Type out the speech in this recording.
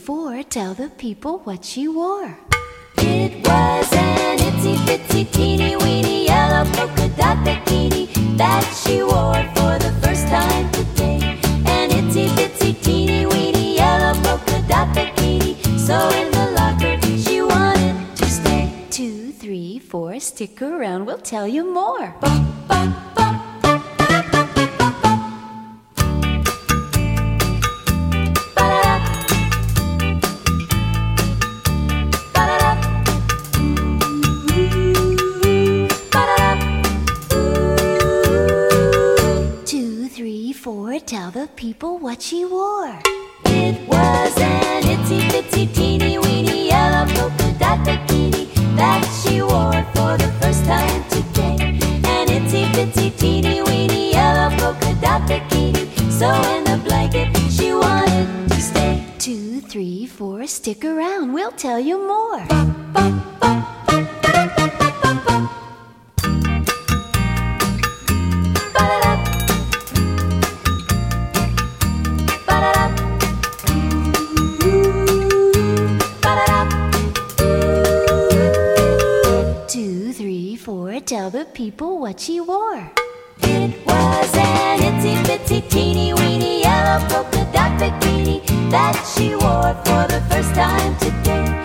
4, tell the people what she wore. It was an itsy-bitsy teeny-weeny yellow polka dot bikini that she wore for the first time today. An itsy-bitsy teeny-weeny yellow polka dot bikini, so in the locker she wanted to stay. 2, 3, 4, stick around, we'll tell you more. Bum, bum, bum. 4, tell the people what she wore. It was an itsy-bitsy teeny-weeny yellow polka dot bikini that she wore for the first time today. An itsy-bitsy teeny-weeny yellow polka dot bikini, so in the blanket she wanted to stay. 2, 3, 4, stick around, we'll tell you more. Bum, bum, bum. 2, 3, 4, tell the people what she wore. It was an itsy-bitsy teeny-weeny yellow polka dot bikini that she wore for the first time today.